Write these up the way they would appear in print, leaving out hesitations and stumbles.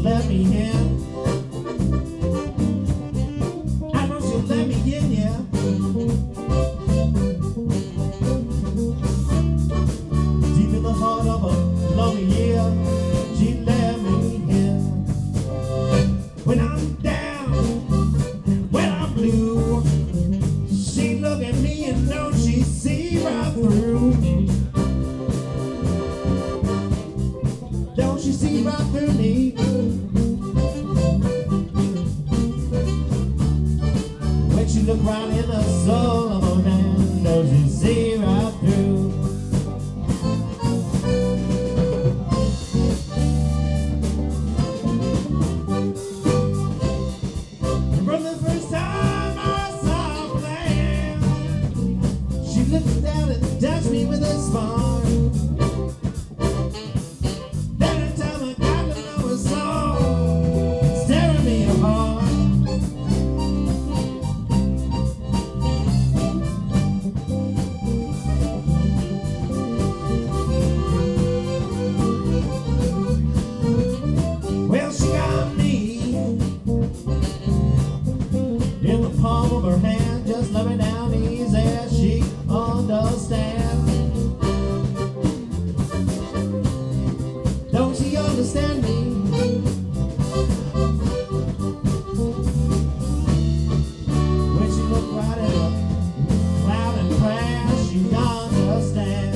she'll let me in. I know she'll let me in, yeah. Deep in the heart of a lonely year, she let me in. When I'm down, when I'm blue, she look at me and know she see right through. Don't she see right through me? When she look right in the soul of a man, don't she see right through? And from the first time I saw her plan, she looked down and touched me with a smile. Well, she got me in the palm of her hand, just let me down easy as she understands. Don't she understand me? When she looked right at a cloud and crash, she understands.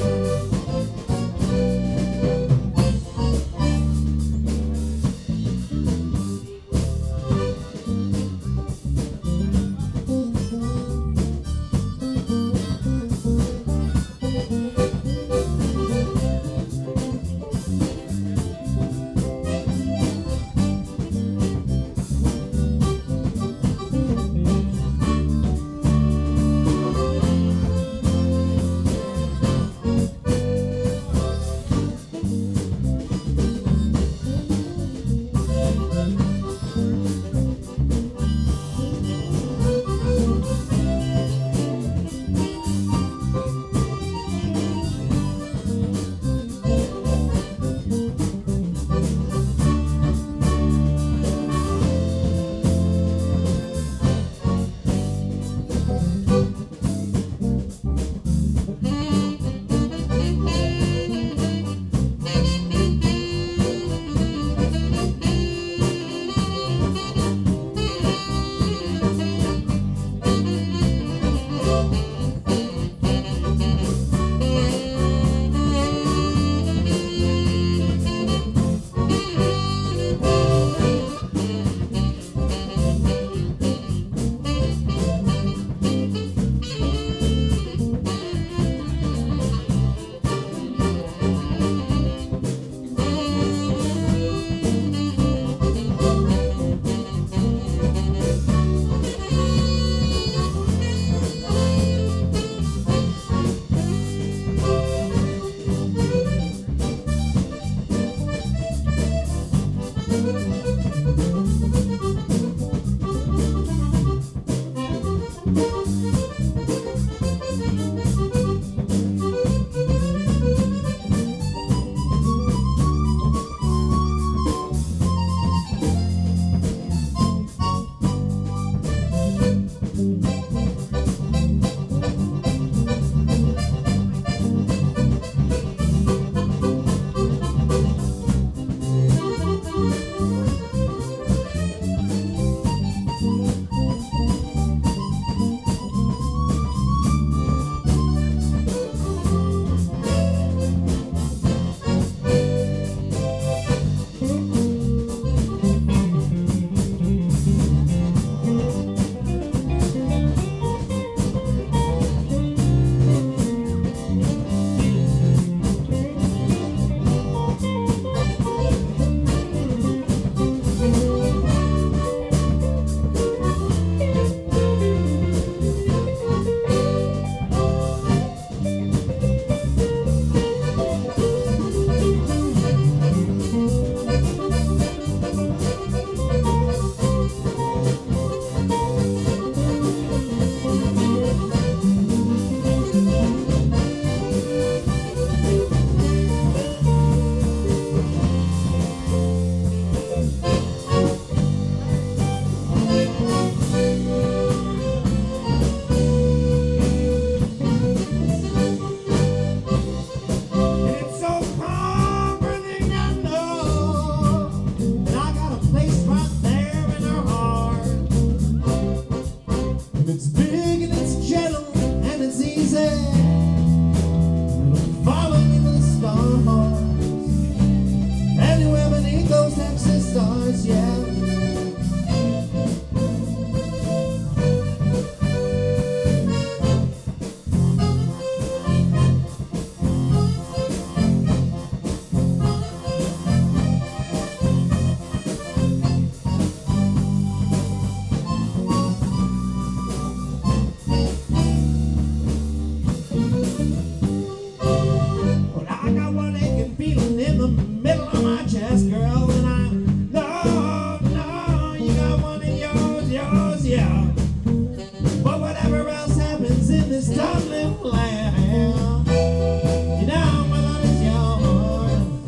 chest, girl, and I know you got one of yours, yeah. But whatever else happens in this tumbling land, you know my love is yours.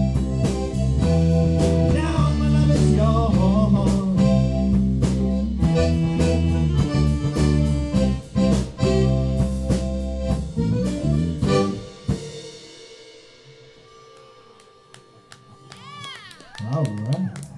You know my love is yours. All right.